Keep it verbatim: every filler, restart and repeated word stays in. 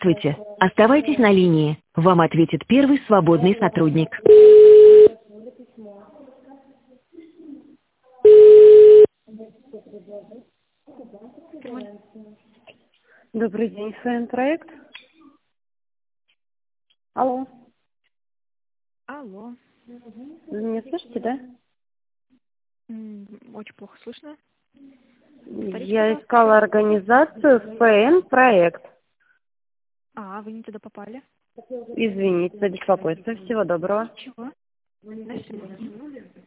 Здравствуйте. Оставайтесь на линии. Вам ответит первый свободный сотрудник. Добрый день, ФН проект. Алло. Алло. Вы меня слышите, да? М, Очень плохо слышно. Повторите, Я пожалуйста, искала еще. организацию ФН проект. А, вы не туда попали? Извините за беспокойство. Всего доброго. Чего? До свидания.